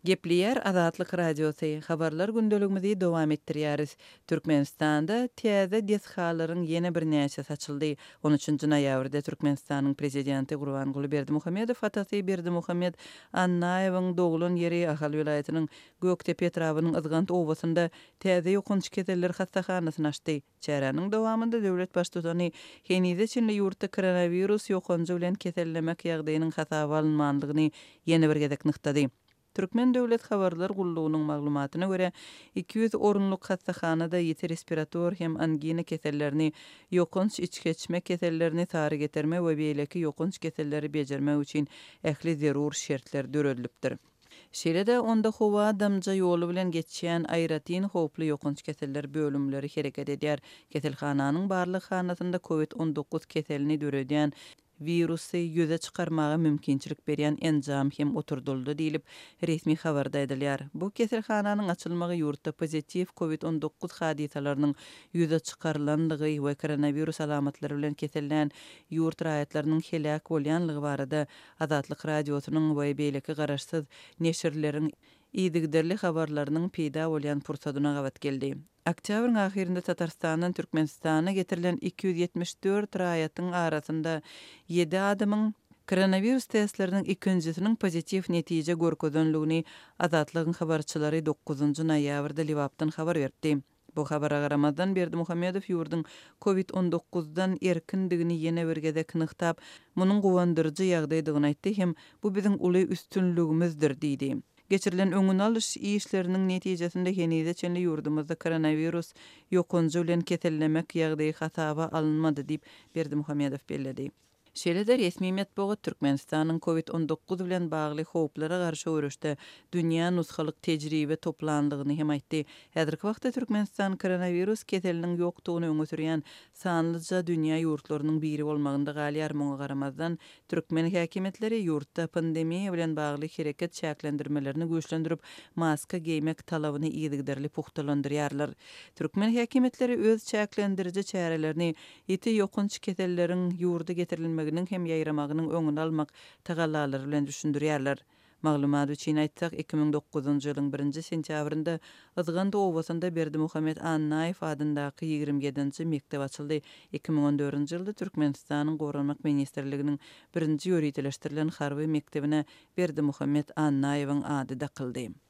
Gepliyer Azatlyk Radiosu habarlar gündeligimizi dowam etdirýäris. Türkmenistanda täze deshalaryň ýene bir näçe saçyldy. 13-nji noýabrda Türkmenistanyň prezidenti Gurbanguly Berdimuhammedow atasy Berdimuhammed Annaýewiň dogulun ýeri Ahal vilayatynyň Göktepe etrawynyň Izgant owasynda täze ýokunç keseller hastahanasyny açdy. Çäranyň dowamında döwlet başçysy Henize Çinli ýurtda koronavirus ýokunçy bilen kesellemek ýagdaýynyň hasaba alınmandygyny ýene bir gezek nyktady. Türkmen Döwlet Habarlar Gullugynyň maglumatyna görä 200 orunluk hastahanada ýeti respirator hem angina kesellerini, ýokunç içkeçme kesellerini tary getirme we beýleki ýokunç keselleri bejermek üçin ähli zerur şertler döredilipdir. Şeýle-de onda howa damja ýolu bilen geçýän aýratin howply ýokunç keseller bölümleri hereket edýär. Keselhananyň barlyk hanasynda COVID-19 keselini döredýän virusy ýüze çykarmaga mümkinçilik berýän enjam hem oturduldy diýilip resmi habarda edilýär. Bu keselhananyň açylmagy ýurtda pozitiv COVID-19 hadisalarynyň ýüze çykarlandygy we koronavirus alamatlary bilen kesellän ýurt raýatlarynyň helak bolýanlygy barada Azatlyk radiosynyň we beýleki garaşsyz neşirleriň iýdigderli habarlarynyň peýda bolýan pursadyna gawat geldi. Oktýabryň ahirinde Tatarstandan Türkmenistana getirilen 274 raýatyň arasynda 7 adamyň koronavirus testleriniň ikinjisiniň pozitiv netije görkezdenligini Azatlygyň habarçylary 9-njy noýabrda Liwapdan habar berdi. Bu habara garamazdan Berdimuhammedow ýurdun COVID-19-dan erkindigini ýene bir gezek nyktap, munyň gowandyrjy ýagdaýdygyny aýtdy hem bu biziň uly üstünligimizdir diýdi. Geçirilen öňüne alyş işleriniň netijesinde Henize Çinli ýurdumyzda koronavirus ýokunçy bilen kesellemek ýagdaýy hasaba alınmady diýip Berdimuhammedow bellädi. Şeýle-de resmi medeniýet Türkmenistanyň COVID-19 bilen bagly howplara garşy görüşde dünýä nushalyk tejribe toplandygyny hem aýtdy. Häzirki wagtda Türkmenistan koronavirus keseliniň ýokdugyny öňe sürýän sanlyca dünýä ýurtlarynyň biri bolmagynda galýar muňa garamazdan türkmen häkimetleri ýurtda pandemiýa bilen bagly hereket çäklendirmelerini güýçlendirip maska giýmek talabyny ýygdyrly puhtalandyrýarlar. Türkmen häkimetleri öz çäklendiriji çärelerini ýeti ýokunç keselleriň ýurda getirilmeginiň hem ýaýramagynyň öňüni almak tagallalary bilen düşündirýärler. Maglumat üçin aýtsak 2009-njy ýylyň 1-nji sentýabrynda Izgant owasynda Berdimuhammed Annaýew adyndaky 27-nji mekdep açyldy. 2014-nji ýylda Türkmenistanyň Gowranmak ministrliginiň 1-nji ýöreteleşdirilen harby mektebine Berdimuhammed Annaýewiň ady dakyldy.